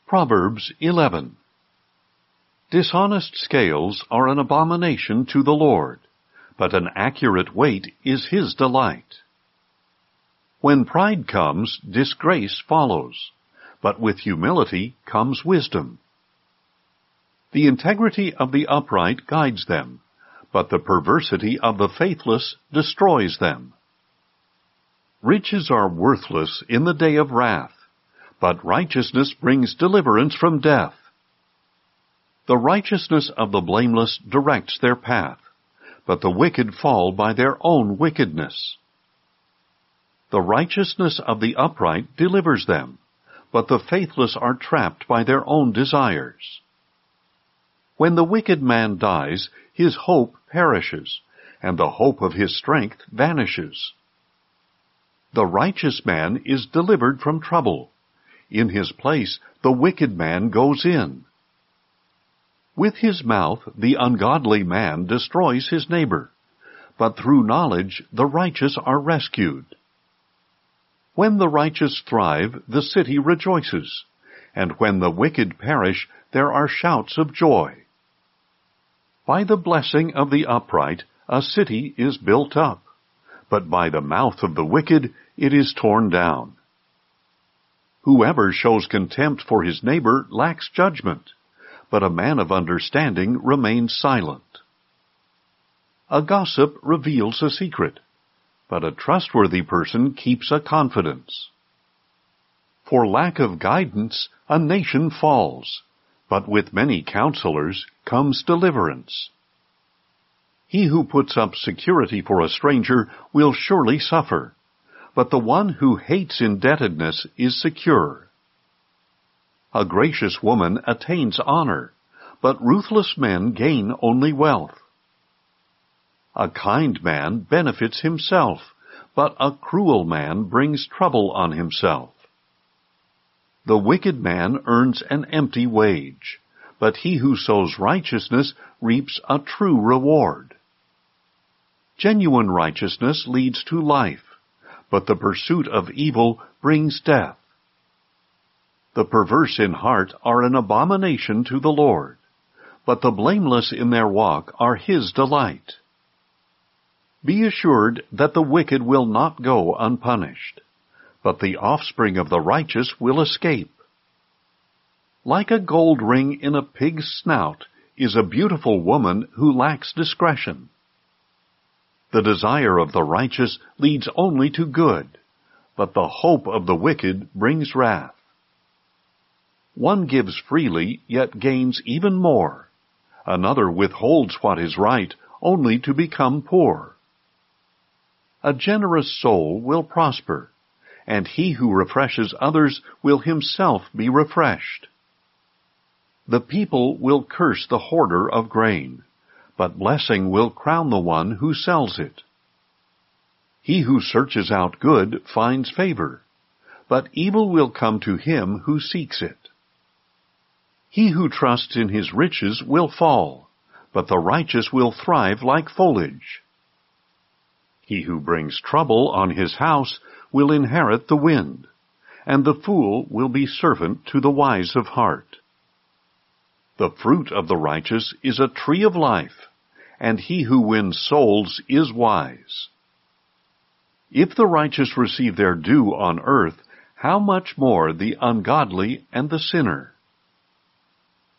Proverbs 11. Dishonest scales are an abomination to the Lord, but an accurate weight is His delight. When pride comes, disgrace follows, but with humility comes wisdom. The integrity of the upright guides them, but the perversity of the faithless destroys them. Riches are worthless in the day of wrath, but righteousness brings deliverance from death. The righteousness of the blameless directs their path, but the wicked fall by their own wickedness. The righteousness of the upright delivers them, but the faithless are trapped by their own desires. When the wicked man dies, his hope perishes, and the hope of his strength vanishes. The righteous man is delivered from trouble. In his place, the wicked man goes in. With his mouth, the ungodly man destroys his neighbor, but through knowledge the righteous are rescued. When the righteous thrive, the city rejoices, and when the wicked perish, there are shouts of joy. By the blessing of the upright, a city is built up, but by the mouth of the wicked it is torn down. Whoever shows contempt for his neighbor lacks judgment, but a man of understanding remains silent. A gossip reveals a secret, but a trustworthy person keeps a confidence. For lack of guidance, a nation falls, but with many counselors comes deliverance. He who puts up security for a stranger will surely suffer, but the one who hates indebtedness is secure. A gracious woman attains honor, but ruthless men gain only wealth. A kind man benefits himself, but a cruel man brings trouble on himself. The wicked man earns an empty wage, but he who sows righteousness reaps a true reward. Genuine righteousness leads to life, but the pursuit of evil brings death. The perverse in heart are an abomination to the Lord, but the blameless in their walk are His delight. Be assured that the wicked will not go unpunished, but the offspring of the righteous will escape. Like a gold ring in a pig's snout is a beautiful woman who lacks discretion. The desire of the righteous leads only to good, but the hope of the wicked brings wrath. One gives freely, yet gains even more. Another withholds what is right, only to become poor. A generous soul will prosper, and he who refreshes others will himself be refreshed. The people will curse the hoarder of grain, but blessing will crown the one who sells it. He who searches out good finds favor, but evil will come to him who seeks it. He who trusts in his riches will fall, but the righteous will thrive like foliage. He who brings trouble on his house will inherit the wind, and the fool will be servant to the wise of heart. The fruit of the righteous is a tree of life, and he who wins souls is wise. If the righteous receive their due on earth, how much more the ungodly and the sinner?